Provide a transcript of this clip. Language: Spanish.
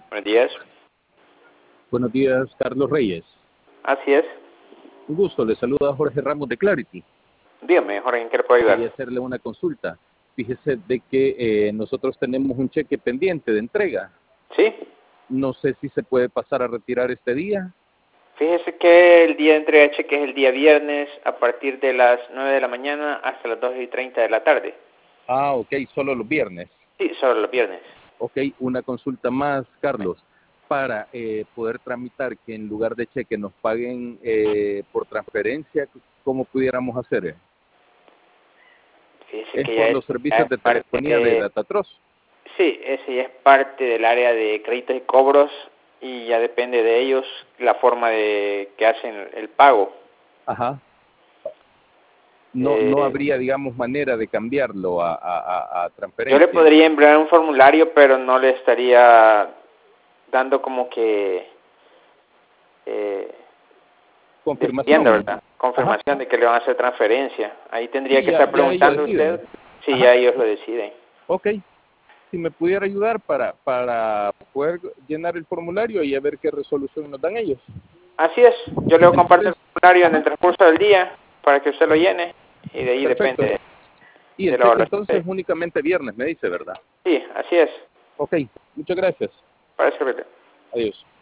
Buenos días. Buenos días, Carlos Reyes. Así es. Un gusto, le saluda Jorge Ramos de Clarity. Dígame, Jorge, ¿en qué le puedo ayudar? Quería hacerle una consulta. Fíjese de que nosotros tenemos un cheque pendiente de entrega. Sí. No sé si se puede pasar a retirar este día. Fíjese que el día de entrega de cheque es el día viernes a partir de las 9 de la mañana hasta las 2:30 de la tarde. Ah, ok, solo los viernes. Sí, solo los viernes. Ok, una consulta más, Carlos. Para poder tramitar que en lugar de cheque nos paguen por transferencia, ¿cómo pudiéramos hacer? Fíjese Es que por ya los ya servicios es de parte telefonía de de... Datatros. Sí, ese ya es parte del área de créditos y cobros y ya depende de ellos la forma de que hacen el pago. Ajá. No Eh, habría, digamos, manera de cambiarlo a yo le transferencia. podría enviar un formulario, pero no le estaría dando como que... Eh, definiendo, Confirmación. ¿verdad? Ajá. Confirmación de que le van a hacer transferencia. Ahí tendría Sí, que estar ya ellos preguntando deciden. usted si Ajá. ya ellos lo deciden. Ok. Si me pudiera ayudar para poder llenar el formulario y a ver qué resolución nos dan ellos. Así es, yo le comparto el Entonces, formulario en el ajá, transcurso del día para que usted lo llene y de ahí perfecto. depende Y de el la cheque evaluación. entonces únicamente viernes, me dice, ¿verdad? Sí, así es, Ok, muchas gracias. para servirle. Adiós.